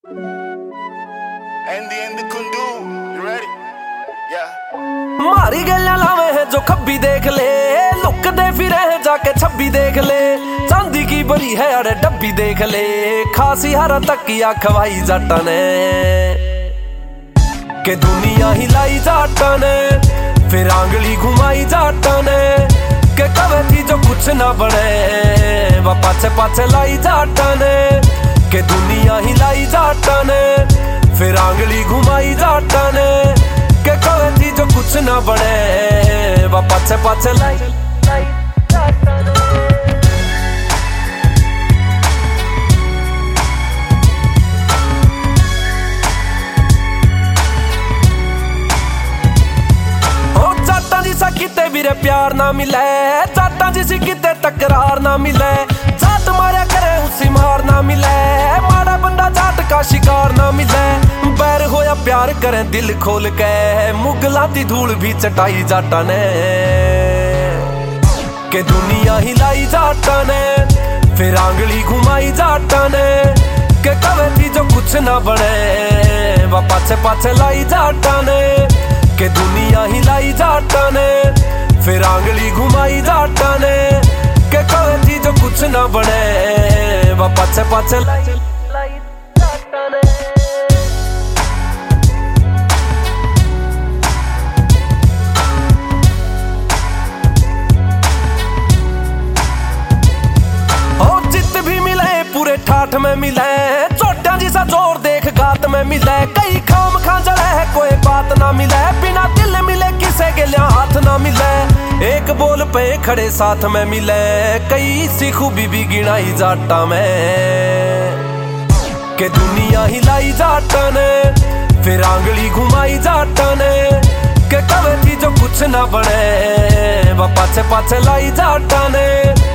And the Kundu, you ready? Yeah. मारी गलियां लावे है जो खब्बी देख ले, लुक दे फिरे है जाके छब्बी देख ले, चांदी की बड़ी है अरे डब्बी देख ले, खासी हरा तकिया खवाई जाटा ने, के दुनिया हिलाई जाटा ने, फिर आंगली घुमाई जाटा ने, के कवे थी जो कुछ ना बने, वह पाछे पाछे लाई जाटा ने, के दुनिया हिलाई जाटा ने, फिर आंगली घुमाई जाटा ने, के कवे थी जो कुछ ना बने, वह पाछे पाछे लाई जाटा ने। किते वीरे प्यार ना मिले, जाटा जिसी किते तकरार ना मिले, जाट मारे करे उसी मार ना मिले, माड़ा बंदा जाट का शिकार ना मिले, बैर होया प्यार करे दिल खोल के, मुगला दी धूल भी चटाई जाटा ने, के दुनिया हिलाई जाटा ने, फिर आंगली घुमाई जाटा ने, के कवे थी जो कुछ ना बने, वह पाछे पाछे लाई जाटा ने, के दुनिया हिलाई जाटा ने, फिर आंगली घुमाई जाटा ने, के कवे थी जो कुछ ना बने, वह पाछे पाछे लाई जाटा ने। ओ जित भी मिले पूरे ठाठ में मिले, चोटियां जिसा जोर देख गात में मिले, कई खाम खा जड़े है कोई बात ना मिले, बिना दिल मिले किसे के लिया हाथ ना मिले, एक बोल पे खड़े साथ में मिले, कई सी खूबी भी गिनाई जाटा में, के दुनिया हिलाई जाटा ने, फिर आंगली घुमाई जाटा ने, के कवे थी जो कुछ ना बने, वह पाछे पाछे लाई जाटा ने।